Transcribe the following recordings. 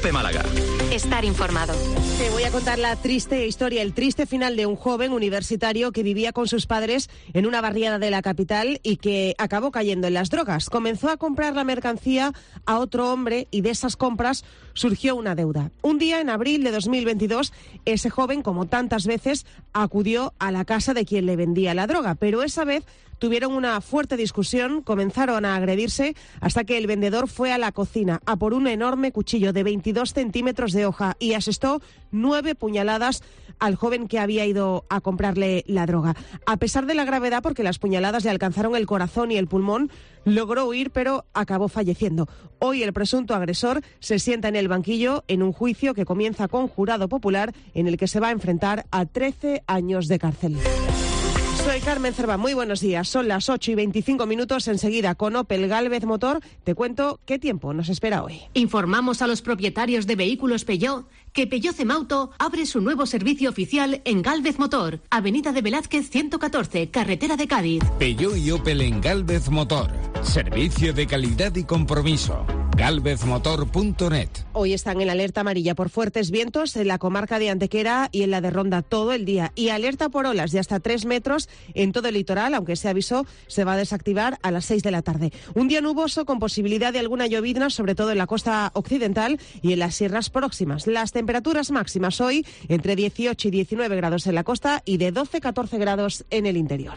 COPE Málaga. Estar informado. Te voy a contar la triste historia, el triste final de un joven universitario que vivía con sus padres en una barriada de la capital y que acabó cayendo en las drogas. Comenzó a comprar la mercancía a otro hombre y de esas compras surgió una deuda. Un día, en abril de 2022, ese joven, como tantas veces, acudió a la casa de quien le vendía la droga, pero esa vez tuvieron una fuerte discusión, comenzaron a agredirse hasta que el vendedor fue a la cocina a por un enorme cuchillo de 22 centímetros de hoja y asestó 9 puñaladas al joven que había ido a comprarle la droga. A pesar de la gravedad, porque las puñaladas le alcanzaron el corazón y el pulmón, logró huir, pero acabó falleciendo. Hoy el presunto agresor se sienta en el banquillo en un juicio que comienza con jurado popular en el que se va a enfrentar a 13 años de cárcel. Soy Carmen Cerva, muy buenos días. Son las 8:25. Enseguida con Opel Gálvez Motor te cuento qué tiempo nos espera hoy. Informamos a los propietarios de vehículos Peugeot que Peugeot Cemauto abre su nuevo servicio oficial en Gálvez Motor, Avenida de Velázquez 114, carretera de Cádiz. Peugeot y Opel en Gálvez Motor. Servicio de calidad y compromiso. galvezmotor.net. Hoy están en alerta amarilla por fuertes vientos en la comarca de Antequera y en la de Ronda todo el día. Y alerta por olas de hasta 3 metros en todo el litoral, aunque ese aviso se va a desactivar a las 6 de la tarde. Un día nuboso con posibilidad de alguna llovizna, sobre todo en la costa occidental y en las sierras próximas. Las temperaturas máximas hoy entre 18 y 19 grados en la costa y de 12-14 grados en el interior.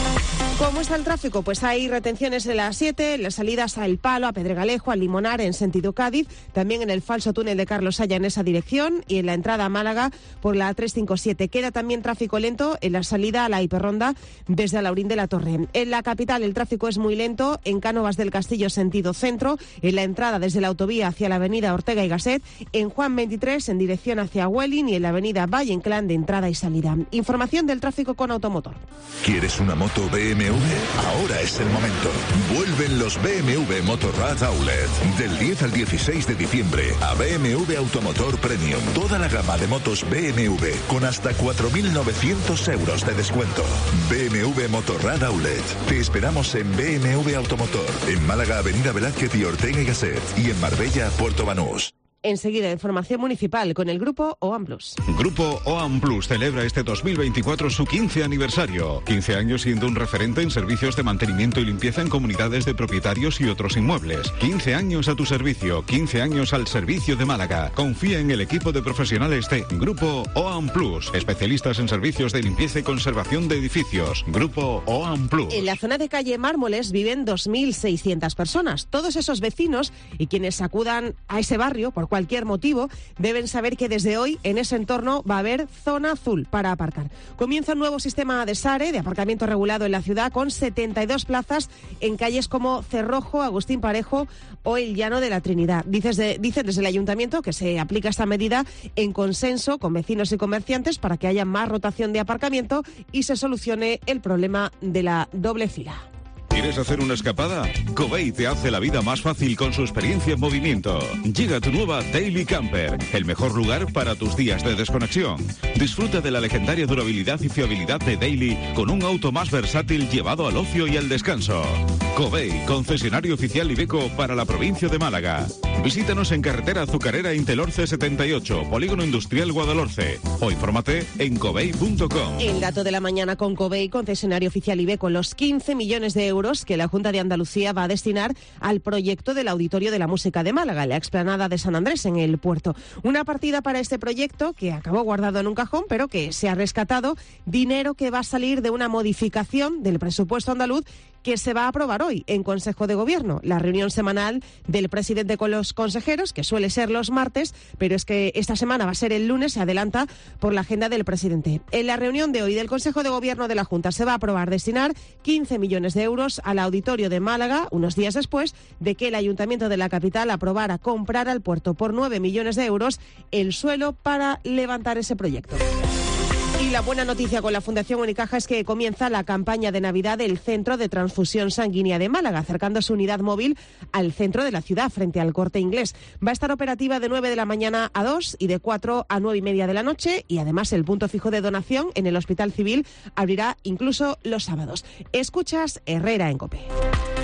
¿Cómo está el tráfico? Pues hay retenciones en la A7, las salidas a El Palo, a Pedregalejo, a Limonar en sentido Cádiz, también en el falso túnel de Carlos Haya en esa dirección y en la entrada a Málaga por la A357. Queda también tráfico lento en la salida a la hiperronda desde Alaurín de la Torre. En la capital el tráfico es muy lento en Cánovas del Castillo sentido centro, en la entrada desde la autovía hacia la avenida Ortega y Gasset, en Juan 23 en dirección hacia Huelin y en la avenida Valle Inclán de entrada y salida. Información del tráfico con Automotor. ¿Quieres una moto BMW? Ahora es el momento. Vuelven los BMW Motorrad Outlet. Del 10 al 16 de diciembre a BMW Automotor Premium. Toda la gama de motos BMW con hasta 4.900 euros de descuento. BMW Motorrad Outlet. Te esperamos en BMW Automotor. En Málaga, Avenida Velázquez y Ortega y Gasset. Y en Marbella, Puerto Banús. Enseguida, información municipal con el Grupo OAM Plus. Grupo OAM Plus celebra este 2024 su 15 aniversario. 15 años siendo un referente en servicios de mantenimiento y limpieza en comunidades de propietarios y otros inmuebles. 15 años a tu servicio, 15 años al servicio de Málaga. Confía en el equipo de profesionales de Grupo OAM Plus, especialistas en servicios de limpieza y conservación de edificios. Grupo OAM Plus. En la zona de calle Mármoles viven 2.600 personas. Todos esos vecinos y quienes acudan a ese barrio por cualquier motivo, deben saber que desde hoy en ese entorno va a haber zona azul para aparcar. Comienza un nuevo sistema de SARE, de aparcamiento regulado en la ciudad, con 72 plazas en calles como Cerrojo, Agustín Parejo o el Llano de la Trinidad. Dicen desde el ayuntamiento que se aplica esta medida en consenso con vecinos y comerciantes para que haya más rotación de aparcamiento y se solucione el problema de la doble fila. ¿Quieres hacer una escapada? Covey te hace la vida más fácil con su experiencia en movimiento. Llega tu nueva Daily Camper, el mejor lugar para tus días de desconexión. Disfruta de la legendaria durabilidad y fiabilidad de Daily con un auto más versátil llevado al ocio y al descanso. Covey, concesionario oficial Iveco para la provincia de Málaga. Visítanos en carretera Azucarera Intelorce 78, Polígono Industrial Guadalhorce, o infórmate en covey.com. El dato de la mañana con Covey, concesionario oficial Iveco, los 15 millones de euros que la Junta de Andalucía va a destinar al proyecto del Auditorio de la Música de Málaga, la explanada de San Andrés en el puerto. Una partida para este proyecto que acabó guardado en un cajón, pero que se ha rescatado, dinero que va a salir de una modificación del presupuesto andaluz que se va a aprobar hoy en Consejo de Gobierno, la reunión semanal del presidente con los consejeros, que suele ser los martes, pero es que esta semana va a ser el lunes, se adelanta por la agenda del presidente. En la reunión de hoy del Consejo de Gobierno de la Junta se va a aprobar destinar 15 millones de euros al Auditorio de Málaga, unos días después de que el Ayuntamiento de la capital aprobara comprar al puerto por 9 millones de euros el suelo para levantar ese proyecto. Y la buena noticia con la Fundación Unicaja es que comienza la campaña de Navidad del Centro de Transfusión Sanguínea de Málaga, acercando su unidad móvil al centro de la ciudad, frente al Corte Inglés. Va a estar operativa de 9 de la mañana a 2 y de 4 a 9 y media de la noche, y además el punto fijo de donación en el Hospital Civil abrirá incluso los sábados. Escuchas Herrera en COPE.